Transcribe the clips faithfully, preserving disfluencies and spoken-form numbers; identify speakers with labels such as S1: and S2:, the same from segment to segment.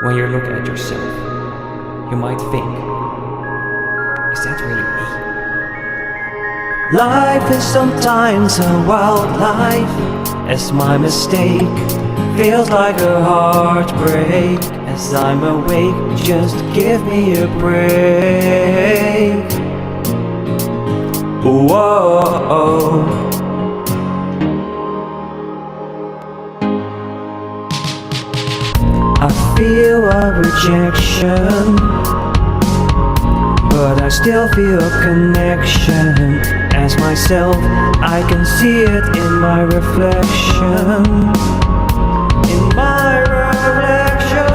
S1: When you look at yourself, you might think, is that really me?
S2: Life is sometimes a wild life, as my mistake feels like a heartbreak. As I'm awake, just give me a break. Whoa. I feel a rejection, but I still feel a connection. As myself, I can see it in my reflection. In my reflection.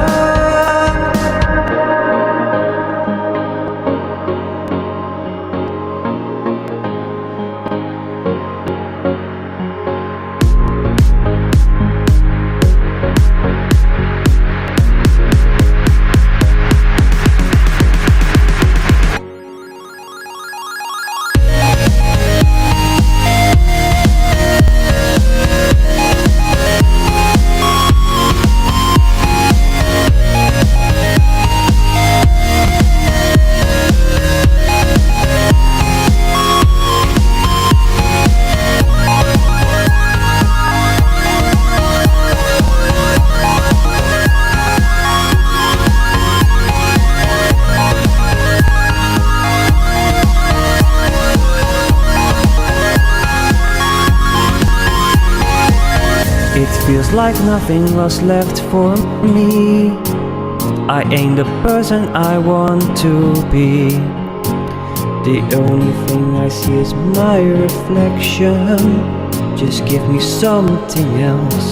S2: It feels like nothing was left for me. I ain't the person I want to be. The only thing I see is my reflection. Just give me something else.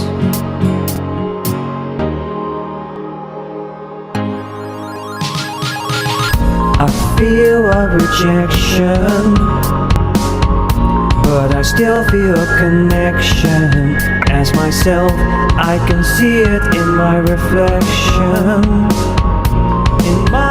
S2: I feel a rejection, but I still feel a connection. As myself, I can see it in my reflection. In my